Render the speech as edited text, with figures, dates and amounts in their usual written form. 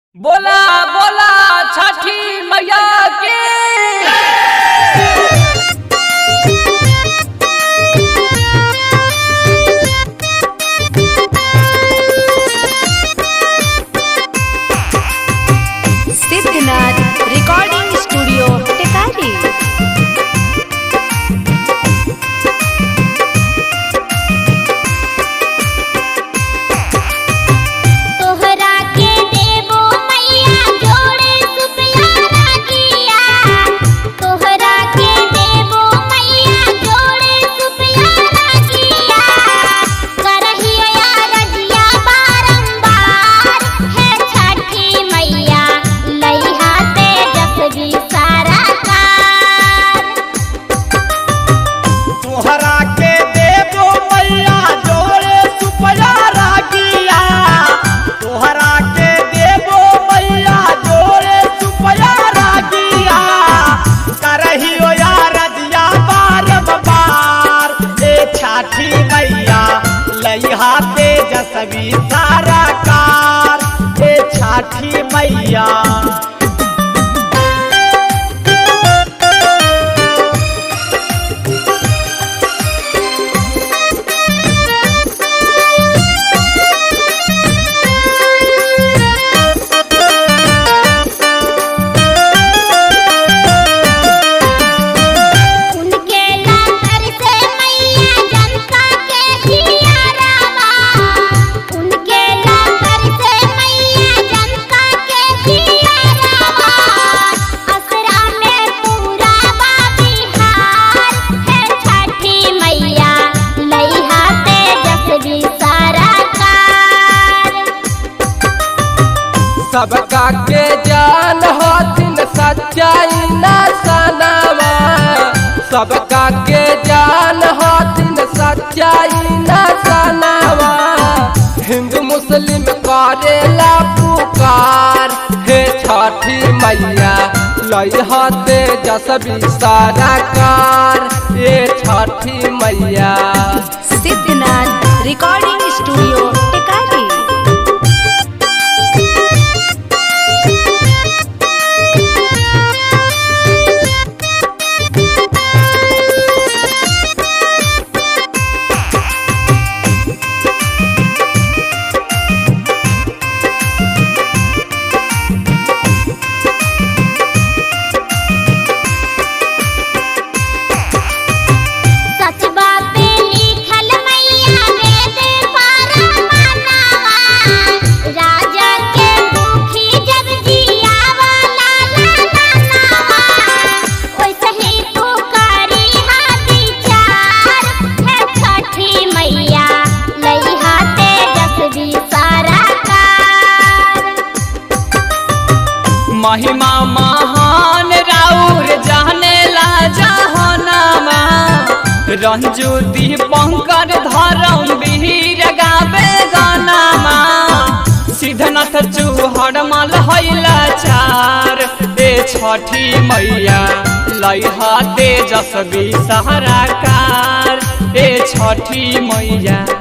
बोला बोला छठी मैया की। Siddhnath recording studio Tikari. तेजस्वी सारा कार हे छठी मैया। सबका के जान होतिन सच्चाई ना सनावा, सबका के जान होतिन सच्चाई ना सनावा। हिंदू मुस्लिम करेला पुकार हे छठी मैया लइहा तेजस्वी सारा कार हे छठी मैया। Siddhnath recording studio Tikari. महिमा महान राउर जाने ला जहानामा, रंजू दीपंकर धरम वीर गावे गानामा। सिद्धनाथ चूहड़मल हैला चार ए छठी मैया लइहा तेजस्वी सारा कार ए छठी मैया।